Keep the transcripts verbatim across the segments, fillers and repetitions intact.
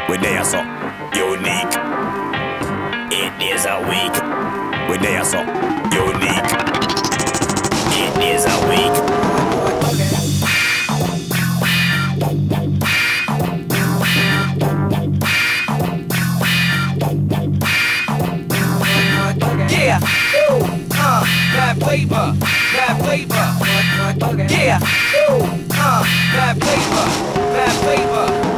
We there so unique. Eight days a week. We there so unique. Eight days a week. Yeah, woo, uh, that flavor, that flavor. Yeah, woo, uh, that flavor, that flavor.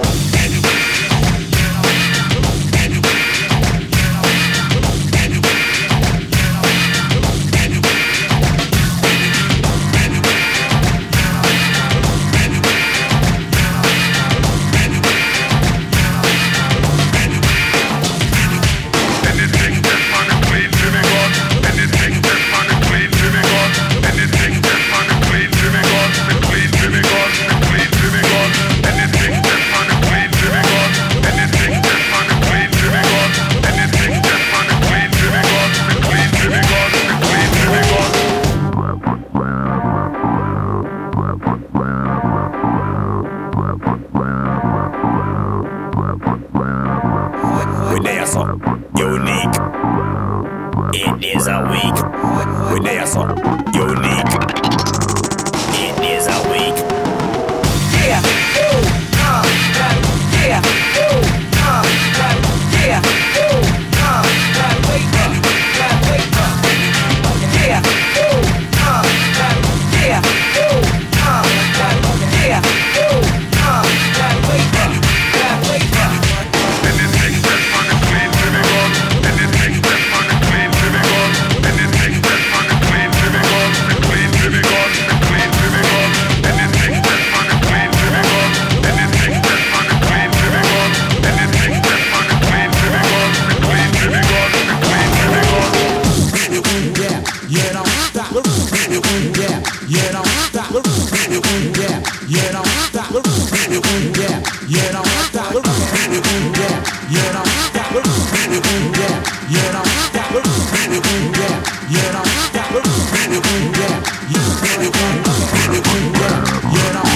Unique. Eight days a week. We there so unique. Eight days a week. Yeah, ooh, uh, that, yeah, ooh, uh, that, yeah, ooh, uh, that flavor, that flavor. Yeah, ooh, uh, that, yeah, ooh, uh, that, yeah, ooh, uh, that flavor, that flavor. And it takes that on the clean to me gone. And it takes that on the clean to me gone. And it takes that on the clean to me gone. The clean to me gone. The clean to me gone. And it takes that on the clean to me gone. And it takes that on the clean to me gone. And it takes that on the clean to me gone. The clean to me gone. The clean to me gone. Yeah, yeah, don't stop. Yeah, yeah, don't stop. Yeah, yeah, don't stop. Yeah, yeah, don't stop. Yeah, yeah, don't stop. Yeah, yeah, don't stop. Yeah, yeah, don't stop. Yeah, yeah, don't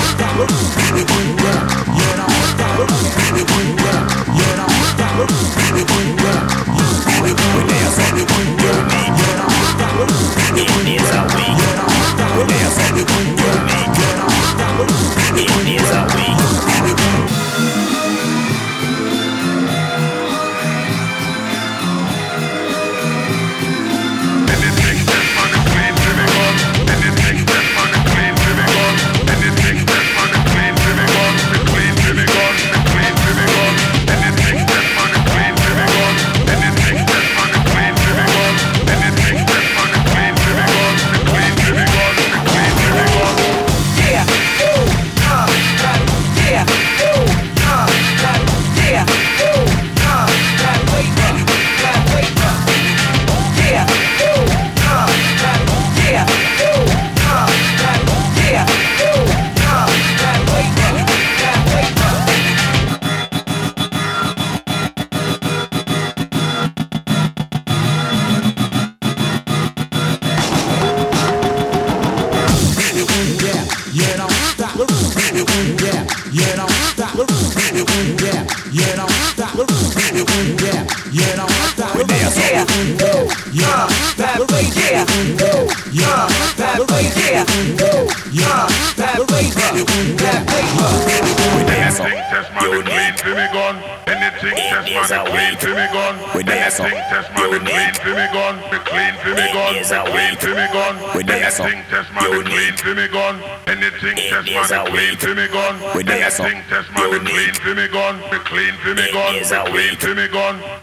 Clean to me gone, the clean to me gone, the clean to me gone.